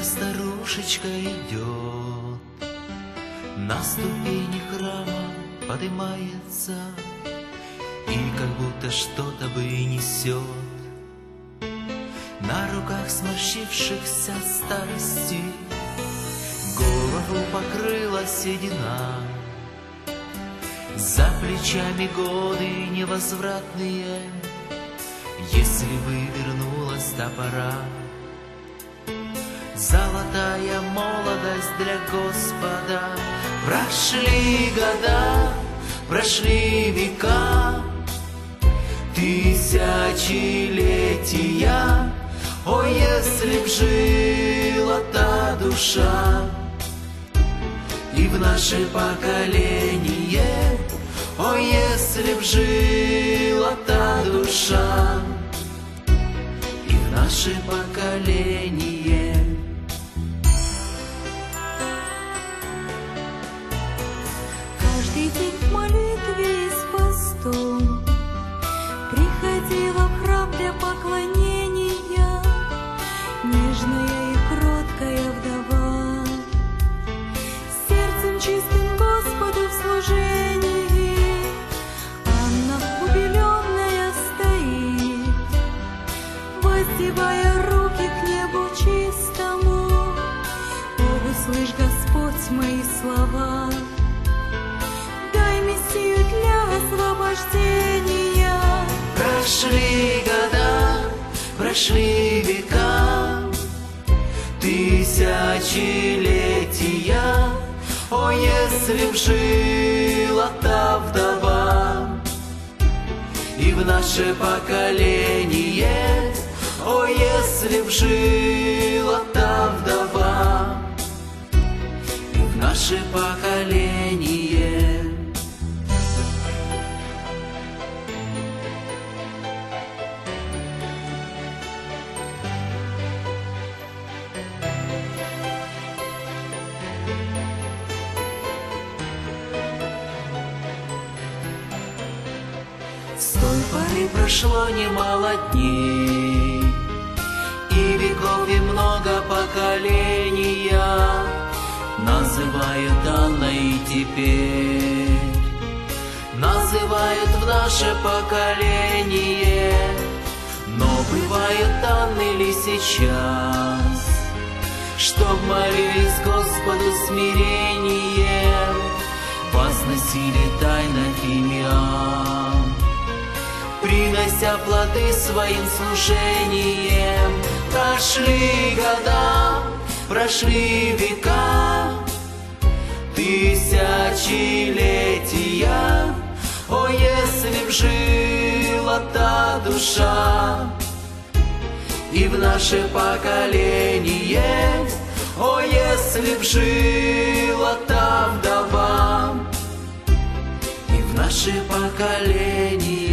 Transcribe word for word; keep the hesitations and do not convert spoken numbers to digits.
старушечка идет, на ступени храма поднимается и как будто что-то бы и несет. На руках сморщившихся старости голову покрыла седина, за плечами годы невозвратные, если бы вернулась та пора. Золотая молодость для Господа. Прошли года, прошли века, тысячелетия. О, если б жила та душа и в наше поколение, о, если б жила та душа и в наше поколение. Каждый день в молитве и с постом приходила в храм для поклонения нежная и кроткая вдова, сердцем чистым Господу в служении. Анна убеленная стоит, воздевая руки к небу чистому. О, услышь, Господь, мои слова, дай Мессию для освобождения. Прошли года, прошли века, тысячелетия. О, если б жила та вдова и в наше поколение, о, если б жила та вдова и в наше поколение. С той поры прошло немало дней, и веков, и много поколения называют Анной и теперь, называют в наше поколение. Но бывают Анны ли сейчас, чтоб молились Господу смирением, возносили тайно фимиам, принося плоды своим служением. Прошли года, прошли века, тысячелетия. О, если б жила та душа и в наше поколение, о, если б жила та вдова и в наше поколение.